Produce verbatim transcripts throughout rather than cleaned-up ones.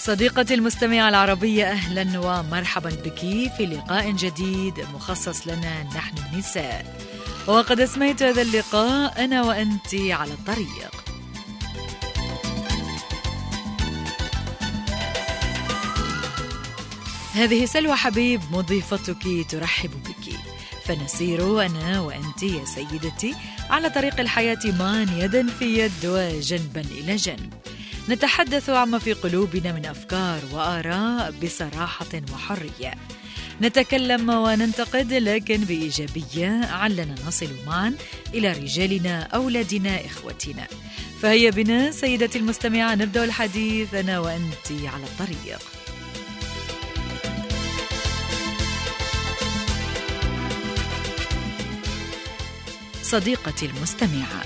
صديقتي المستمعة العربية، أهلا ومرحبا بك في لقاء جديد مخصص لنا نحن النساء. وقد أسميت هذا اللقاء أنا وأنت على الطريق. هذه سلوى حبيب مضيفتك ترحب بك، فنسير أنا وأنت يا سيدتي على طريق الحياة معا يدا في يد وجنبا إلى جنب، نتحدث عما في قلوبنا من أفكار وآراء بصراحة وحرية، نتكلم وننتقد لكن بإيجابية علنا نصل معا إلى رجالنا، أولادنا، إخوتنا. فهيا بنا سيدتي المستمعة نبدأ الحديث أنا وأنت على الطريق. صديقتي المستمعة،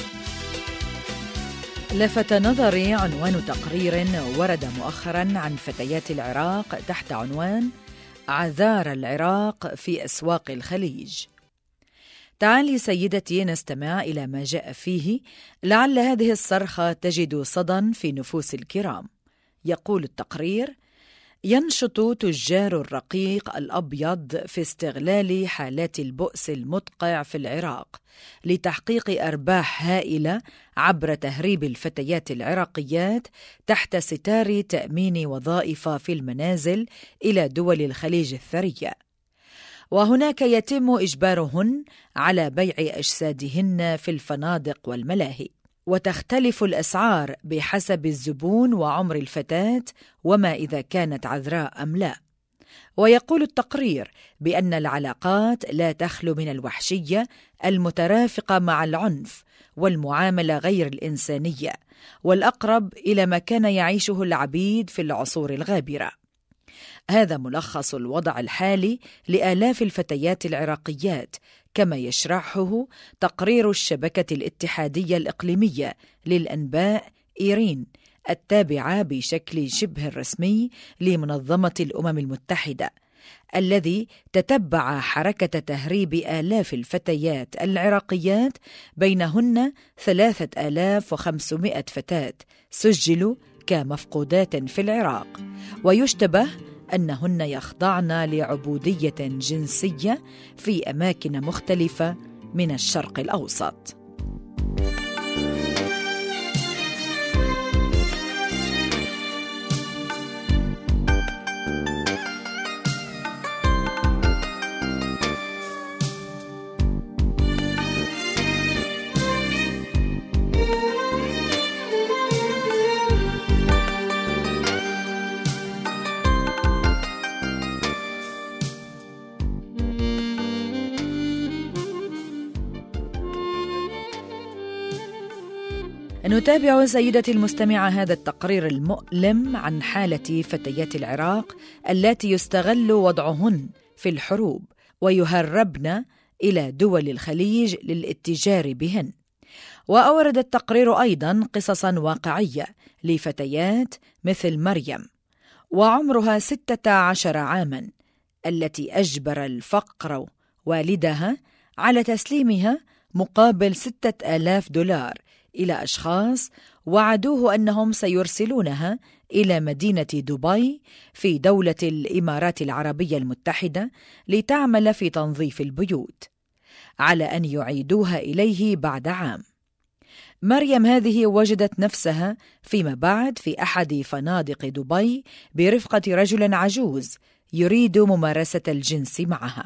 لفت نظري عنوان تقرير ورد مؤخرا عن فتيات العراق تحت عنوان عذار العراق في أسواق الخليج. تعالي سيدتي نستمع إلى ما جاء فيه، لعل هذه الصرخة تجد صدى في نفوس الكرام. يقول التقرير: ينشط تجار الرقيق الأبيض في استغلال حالات البؤس المدقع في العراق لتحقيق أرباح هائلة عبر تهريب الفتيات العراقيات تحت ستار تأمين وظائف في المنازل إلى دول الخليج الثرية، وهناك يتم إجبارهن على بيع أجسادهن في الفنادق والملاهي، وتختلف الأسعار بحسب الزبون وعمر الفتاة وما إذا كانت عذراء أم لا. ويقول التقرير بأن العلاقات لا تخلو من الوحشية المترافقة مع العنف والمعاملة غير الإنسانية، والأقرب إلى ما كان يعيشه العبيد في العصور الغابرة. هذا ملخص الوضع الحالي لآلاف الفتيات العراقيات، كما يشرحه تقرير الشبكة الاتحادية الإقليمية للأنباء إيرين، التابعة بشكل شبه رسمي لمنظمة الأمم المتحدة، الذي تتبع حركة تهريب آلاف الفتيات العراقيات، بينهن ثلاثة آلاف وخمسمائة فتاة سجلوا كمفقودات في العراق، ويشتبه أنهن يخضعن لعبودية جنسية في أماكن مختلفة من الشرق الأوسط. نتابع سيدتي المستمعة هذا التقرير المؤلم عن حالة فتيات العراق التي يستغل وضعهن في الحروب ويهربن إلى دول الخليج للاتجار بهن. وأورد التقرير أيضا قصصا واقعية لفتيات مثل مريم وعمرها ستة عشر عاما، التي أجبر الفقر والدها على تسليمها مقابل ستة آلاف دولار إلى أشخاص وعدوه أنهم سيرسلونها إلى مدينة دبي في دولة الإمارات العربية المتحدة لتعمل في تنظيف البيوت، على أن يعيدوها إليه بعد عام. مريم هذه وجدت نفسها فيما بعد في أحد فنادق دبي برفقة رجل عجوز يريد ممارسة الجنس معها،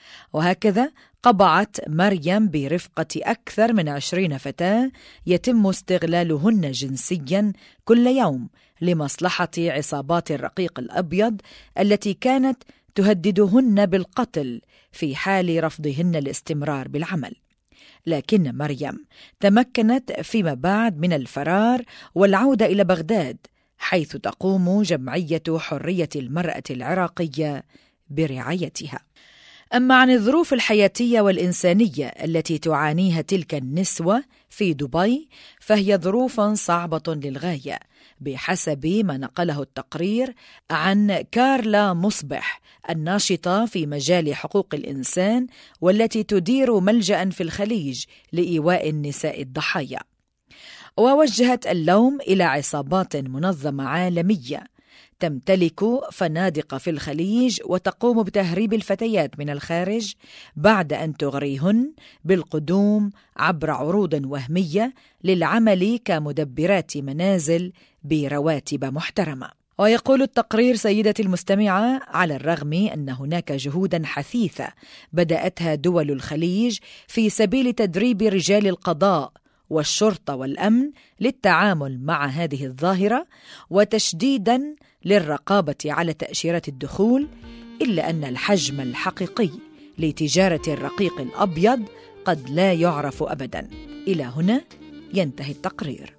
وهكذا قبعت مريم برفقة أكثر من عشرين فتاة يتم استغلالهن جنسيا كل يوم لمصلحة عصابات الرقيق الأبيض التي كانت تهددهن بالقتل في حال رفضهن الاستمرار بالعمل. لكن مريم تمكنت فيما بعد من الفرار والعودة إلى بغداد، حيث تقوم جمعية حرية المرأة العراقية برعايتها. أما عن الظروف الحياتية والإنسانية التي تعانيها تلك النسوة في دبي، فهي ظروف صعبة للغاية بحسب ما نقله التقرير عن كارلا مصبح، الناشطة في مجال حقوق الإنسان والتي تدير ملجأ في الخليج لإيواء النساء الضحايا. ووجهت اللوم إلى عصابات منظمة عالمية تمتلك فنادق في الخليج وتقوم بتهريب الفتيات من الخارج بعد أن تغريهن بالقدوم عبر عروض وهمية للعمل كمدبرات منازل برواتب محترمة. ويقول التقرير سيدتي المستمعة: على الرغم أن هناك جهودا حثيثة بدأتها دول الخليج في سبيل تدريب رجال القضاء والشرطة والأمن للتعامل مع هذه الظاهرة وتشديدا للرقابة على تأشيرات الدخول، إلا أن الحجم الحقيقي لتجارة الرقيق الأبيض قد لا يعرف أبدا. إلى هنا ينتهي التقرير.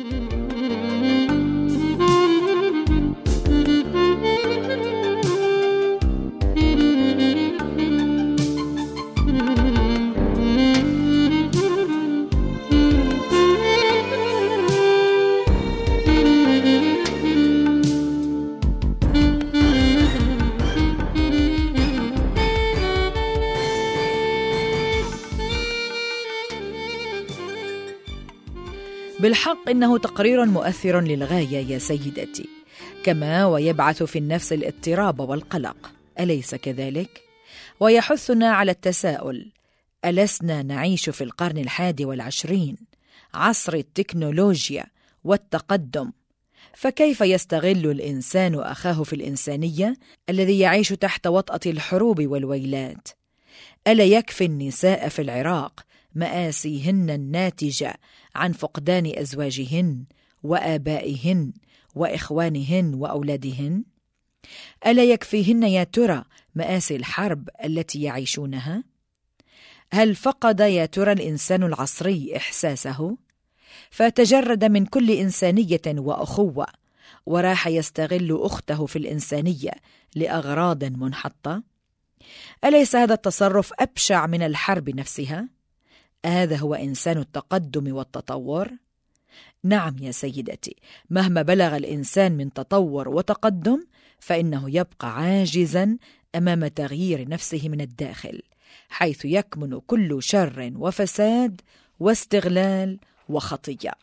بالحق إنه تقرير مؤثر للغاية يا سيدتي، كما ويبعث في النفس الاضطراب والقلق، أليس كذلك؟ ويحثنا على التساؤل: ألسنا نعيش في القرن الحادي والعشرين، عصر التكنولوجيا والتقدم؟ فكيف يستغل الإنسان أخاه في الإنسانية الذي يعيش تحت وطأة الحروب والويلات؟ ألا يكفي النساء في العراق مآسيهن الناتجة عن فقدان أزواجهن وآبائهن وإخوانهن وأولادهن؟ ألا يكفيهن يا ترى مآسي الحرب التي يعيشونها؟ هل فقد يا ترى الإنسان العصري إحساسه؟ فتجرد من كل إنسانية وأخوة وراح يستغل أخته في الإنسانية لأغراض منحطة؟ أليس هذا التصرف أبشع من الحرب نفسها؟ هذا هو إنسان التقدم والتطور؟ نعم يا سيدتي، مهما بلغ الإنسان من تطور وتقدم فإنه يبقى عاجزا أمام تغيير نفسه من الداخل، حيث يكمن كل شر وفساد واستغلال وخطية.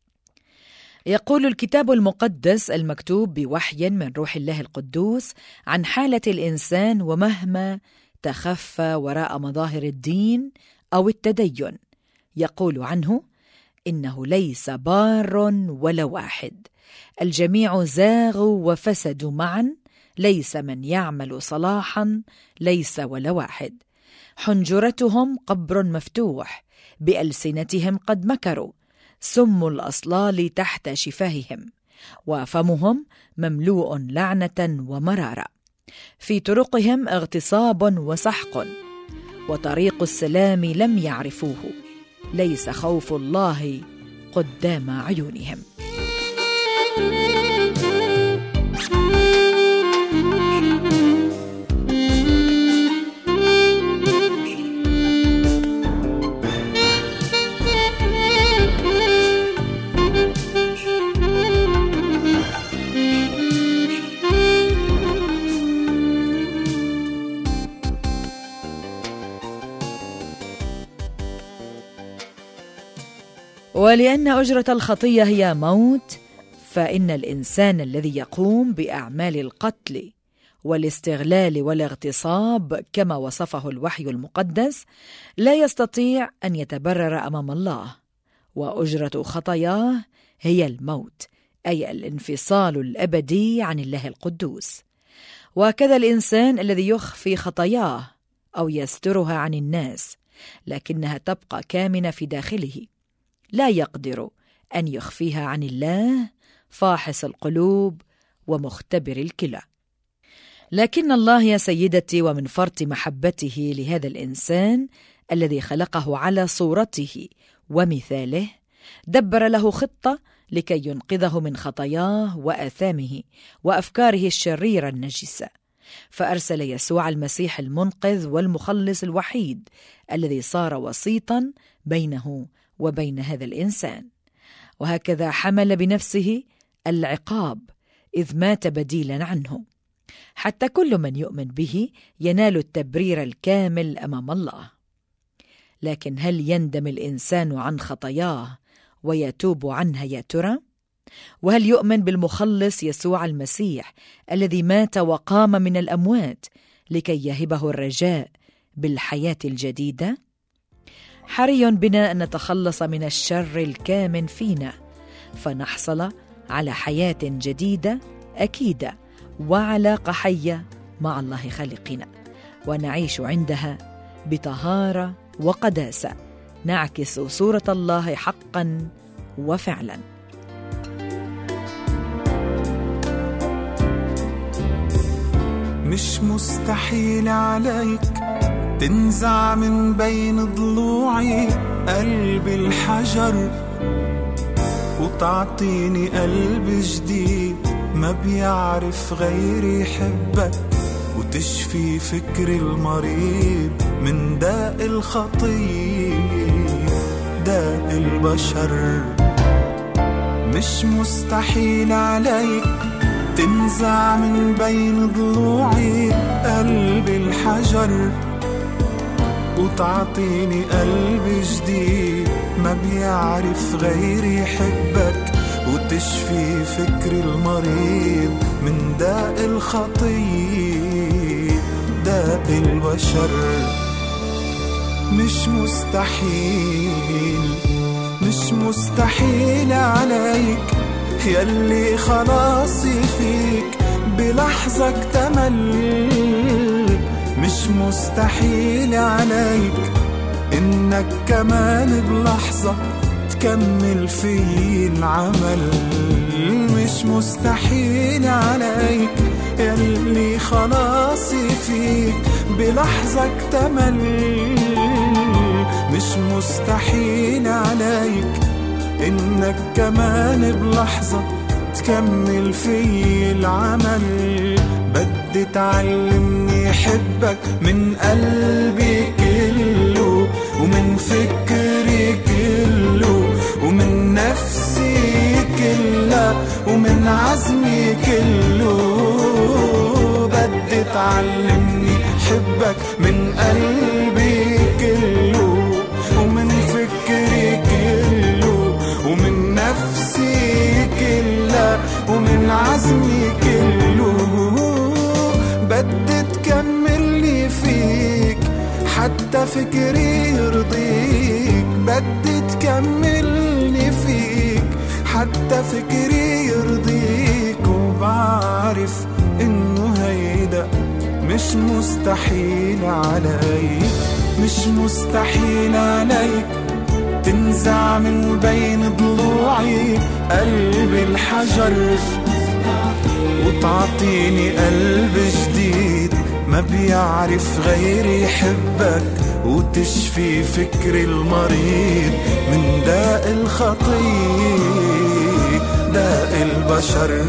يقول الكتاب المقدس المكتوب بوحي من روح الله القدوس عن حالة الإنسان ومهما تخفى وراء مظاهر الدين أو التدين، يقول عنه: إنه ليس بار ولا واحد، الجميع زاغوا وفسدوا معا، ليس من يعمل صلاحا، ليس ولا واحد. حنجرتهم قبر مفتوح، بألسنتهم قد مكروا، سم الأصلال تحت شفاههم، وفمهم مملوء لعنة ومرارة. في طرقهم اغتصاب وسحق، وطريق السلام لم يعرفوه، ليس خوف الله قدام عيونهم. ولأن أجرة الخطية هي موت، فإن الإنسان الذي يقوم بأعمال القتل والاستغلال والاغتصاب كما وصفه الوحي المقدس لا يستطيع أن يتبرر أمام الله، وأجرة خطاياه هي الموت، أي الانفصال الأبدي عن الله القدوس. وكذا الإنسان الذي يخفي خطاياه أو يسترها عن الناس لكنها تبقى كامنة في داخله، لا يقدر أن يخفيها عن الله فاحص القلوب ومختبر الكلى. لكن الله يا سيدتي ومن فرط محبته لهذا الإنسان الذي خلقه على صورته ومثاله دبر له خطة لكي ينقذه من خطاياه وآثامه وأفكاره الشريرة النجسة، فأرسل يسوع المسيح المنقذ والمخلص الوحيد الذي صار وسيطا بينه وبين هذا الإنسان، وهكذا حمل بنفسه العقاب إذ مات بديلا عنه، حتى كل من يؤمن به ينال التبرير الكامل أمام الله. لكن هل يندم الإنسان عن خطاياه ويتوب عنها يا ترى؟ وهل يؤمن بالمخلص يسوع المسيح الذي مات وقام من الأموات لكي يهبه الرجاء بالحياة الجديدة؟ حري بنا أن نتخلص من الشر الكامن فينا فنحصل على حياة جديدة أكيدة وعلاقة حية مع الله خالقنا، ونعيش عندها بطهارة وقداسة نعكس صورة الله حقا وفعلا. مش مستحيل عليك تنزع من بين ضلوعي قلب الحجر وتعطيني قلب جديد ما بيعرف غيري يحبك، وتشفي فكر المريض من داء الخطية داء البشر. مش مستحيل عليك تنزع من بين ضلوعي قلب الحجر وتعطيني قلب جديد ما بيعرف غيري يحبك، وتشفي فكر المريض من داء الخطية داء البشر. مش مستحيل مش مستحيل عليك يلي خلاصي فيك بلحظة اكتمل، مش مستحيل عليك إنك كمان بلحظة تكمل في العمل. مش مستحيل عليك يلي خلاصي فيك بلحظة اكتمل، مش مستحيل عليك إنك كمان بلحظة تكمل في العمل. بدي تعلمني حبك من قلبي كله ومن فكري كله ومن نفسي كلها ومن عزمي كله. بدي تعلمني حبك من قلبي كله ومن فكري كله ومن نفسي كلها ومن عزمي كله. بدي تكملني فيك حتى فكري يرضيك، بدي تكملني فيك حتى فكري يرضيك، وبعرف إنه هيدا مش مستحيل عليك. مش مستحيل عليك تنزع من بين ضلوعي قلب الحجر وتعطيني قلب جديد ما بيعرف غيري يحبك، وتشفي فكر المريض من داء الخطية داء البشر.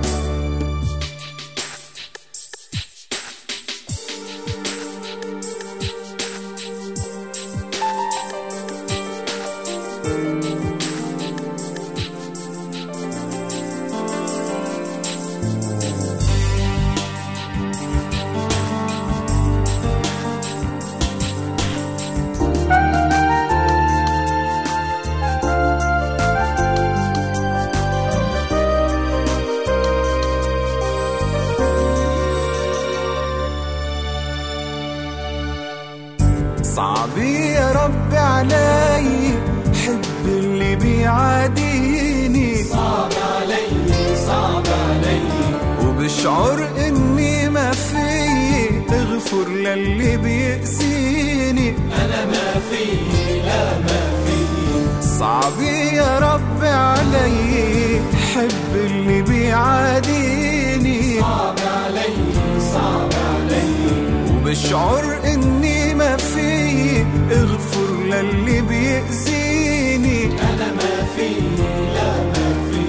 صعب يا رب علي حب اللي بيعاديني، صعب علي صعب علي وبشعر اني ما في اغفر للي بيأذيني. انا ما في لا ما في. صعب يا رب علي حب اللي بيعاديني، صعب علي صعب علي وبشعر اني ما في اغفر للي بيأذيني. انا ما في لا ما في.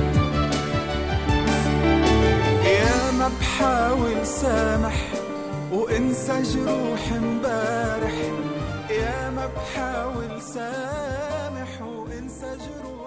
يا ما بحاول سامح وانسى جروح امبارح، يا ما بحاول سامح وانسى جروح